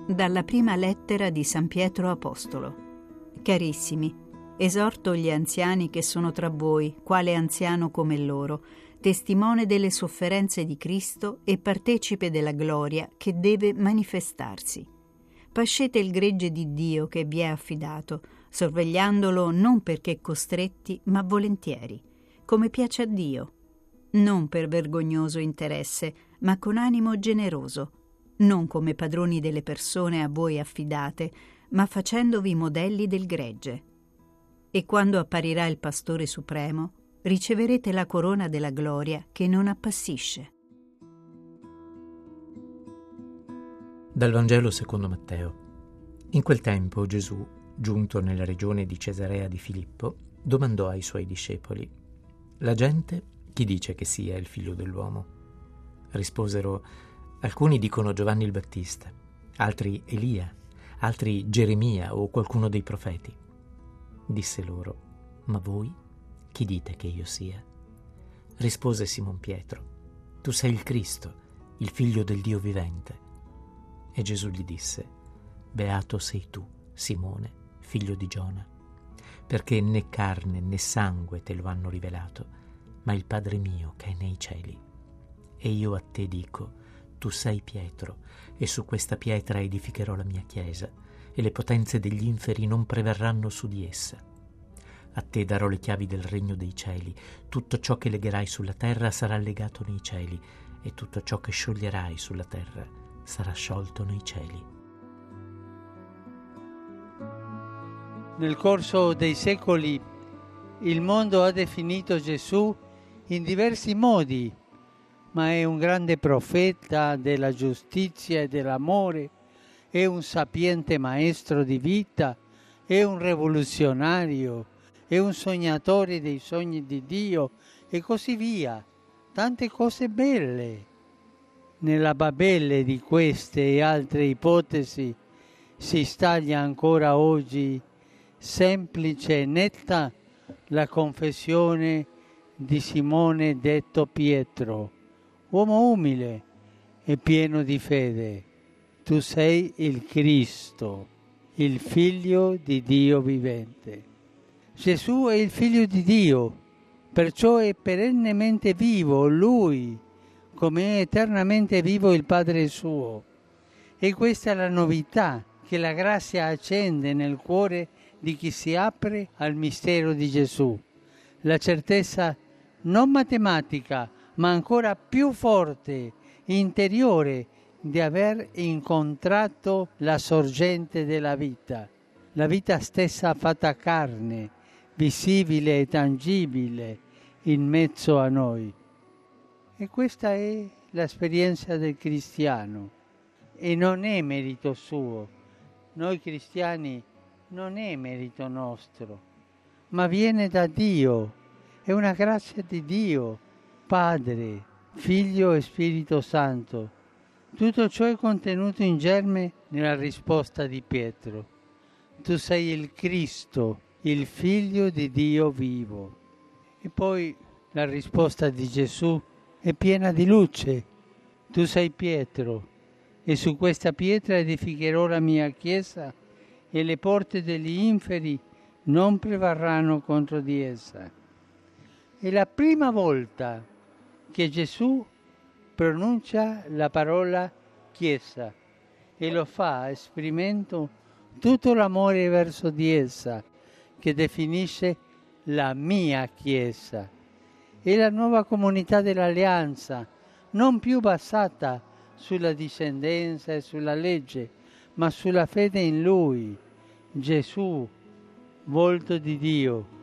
Dalla prima lettera di San Pietro Apostolo. Carissimi, esorto gli anziani che sono tra voi, quale anziano come loro, testimone delle sofferenze di Cristo e partecipe della gloria che deve manifestarsi. Pascete il gregge di Dio che vi è affidato, sorvegliandolo non perché costretti, ma volentieri, come piace a Dio, non per vergognoso interesse, ma con animo generoso, non come padroni delle persone a voi affidate, ma facendovi modelli del gregge. E quando apparirà il Pastore Supremo, riceverete la corona della gloria che non appassisce. Dal Vangelo secondo Matteo. In quel tempo Gesù, giunto nella regione di Cesarea di Filippo, domandò ai suoi discepoli: «La gente chi dice che sia il figlio dell'uomo?» Risposero: «Alcuni dicono Giovanni il Battista, altri Elia, altri Geremia o qualcuno dei profeti». Disse loro: «Ma voi chi dite che io sia?» Rispose Simon Pietro: «Tu sei il Cristo, il figlio del Dio vivente». E Gesù gli disse: «Beato sei tu, Simone, figlio di Giona, perché né carne né sangue te lo hanno rivelato, ma il Padre mio che è nei cieli. E io a te dico: tu sei Pietro, e su questa pietra edificherò la mia chiesa, e le potenze degli inferi non prevarranno su di essa. A te darò le chiavi del regno dei cieli. Tutto ciò che legherai sulla terra sarà legato nei cieli, e tutto ciò che scioglierai sulla terra sarà sciolto nei cieli». Nel corso dei secoli il mondo ha definito Gesù in diversi modi, ma è un grande profeta della giustizia e dell'amore, è un sapiente maestro di vita, è un rivoluzionario, è un sognatore dei sogni di Dio e così via. Tante cose belle. Nella Babele di queste e altre ipotesi si staglia ancora oggi semplice e netta la confessione di Simone detto Pietro, uomo umile e pieno di fede: tu sei il Cristo, il Figlio di Dio vivente. Gesù è il Figlio di Dio, perciò è perennemente vivo Lui, come è eternamente vivo il Padre suo. E questa è la novità che la grazia accende nel cuore di chi si apre al mistero di Gesù. La certezza non matematica, ma ancora più forte, interiore, di aver incontrato la sorgente della vita, la vita stessa fatta carne, visibile e tangibile in mezzo a noi. E questa è l'esperienza del cristiano e non è merito suo. Noi cristiani non è merito nostro, ma viene da Dio, è una grazia di Dio, Padre, Figlio e Spirito Santo. Tutto ciò è contenuto in germe nella risposta di Pietro: tu sei il Cristo, il Figlio di Dio vivo. E poi la risposta di Gesù è piena di luce: tu sei Pietro, e su questa pietra edificherò la mia chiesa, e le porte degli inferi non prevarranno contro di essa. È la prima volta che Gesù pronuncia la parola Chiesa e lo fa esprimendo tutto l'amore verso di essa, che definisce la mia Chiesa. È la nuova comunità dell'alleanza, non più basata sulla discendenza e sulla legge, ma sulla fede in Lui, Gesù, volto di Dio.